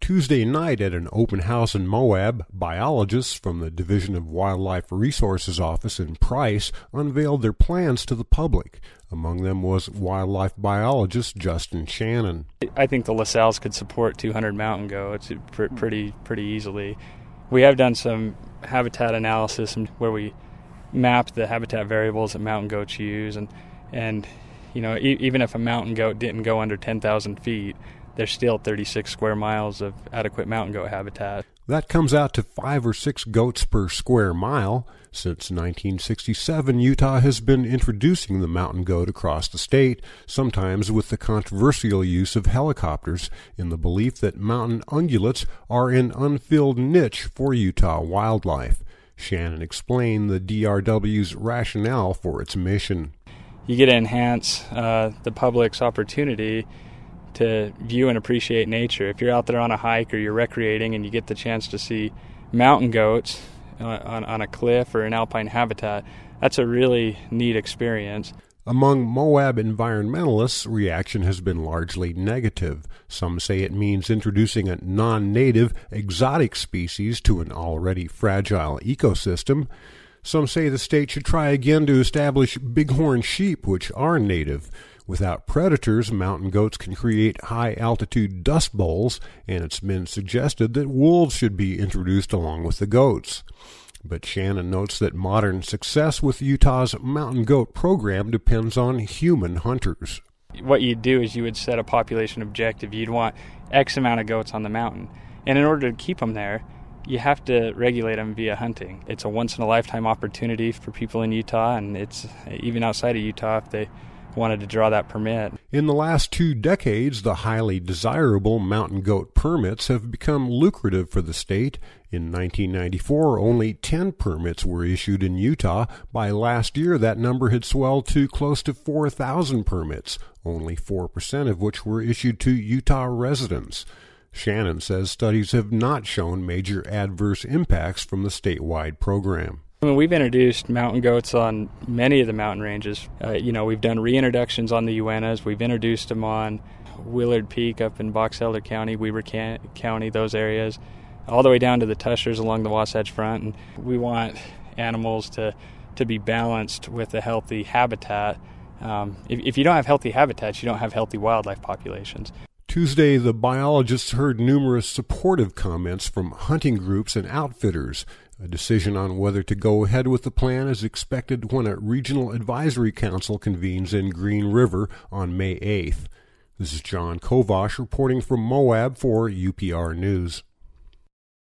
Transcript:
Tuesday night at an open house in Moab, biologists from the Division of Wildlife Resources office in Price unveiled their plans to the public. Among them was wildlife biologist Justin Shannon. I think the LaSalle's could support 200 mountain goats pretty easily. We have done some habitat analysis where we mapped the habitat variables that mountain goats use, and you know, even if a mountain goat didn't go under 10,000 feet, there's still 36 square miles of adequate mountain goat habitat. That comes out to 5 or 6 goats per square mile. Since 1967, Utah has been introducing the mountain goat across the state, sometimes with the controversial use of helicopters, in the belief that mountain ungulates are an unfilled niche for Utah wildlife. Shannon explained the DRW's rationale for its mission. You get to enhance the public's opportunity to view and appreciate nature. If you're out there on a hike or you're recreating and you get the chance to see mountain goats on a cliff or an alpine habitat, that's a really neat experience. Among Moab environmentalists, reaction has been largely negative. Some say it means introducing a non-native, exotic species to an already fragile ecosystem. Some say the state should try again to establish bighorn sheep, which are native. Without predators, mountain goats can create high-altitude dust bowls, and it's been suggested that wolves should be introduced along with the goats. But Shannon notes that modern success with Utah's mountain goat program depends on human hunters. What you'd do is you would set a population objective. You'd want X amount of goats on the mountain. And in order to keep them there, you have to regulate them via hunting. It's a once-in-a-lifetime opportunity for people in Utah, and it's even outside of Utah if they wanted to draw that permit. In the last 2 decades, the highly desirable mountain goat permits have become lucrative for the state. In 1994, only 10 permits were issued in Utah. By last year, that number had swelled to close to 4,000 permits, only 4% of which were issued to Utah residents. Shannon says studies have not shown major adverse impacts from the statewide program. We've introduced mountain goats on many of the mountain ranges. We've done reintroductions on the Uintas. We've introduced them on Willard Peak up in Box Elder County, Weber County, those areas, all the way down to the Tushers along the Wasatch Front. And we want animals to be balanced with a healthy habitat. If you don't have healthy habitats, you don't have healthy wildlife populations. Tuesday, the biologists heard numerous supportive comments from hunting groups and outfitters. A decision on whether to go ahead with the plan is expected when a regional advisory council convenes in Green River on May 8th. This is John Kovash reporting from Moab for UPR News.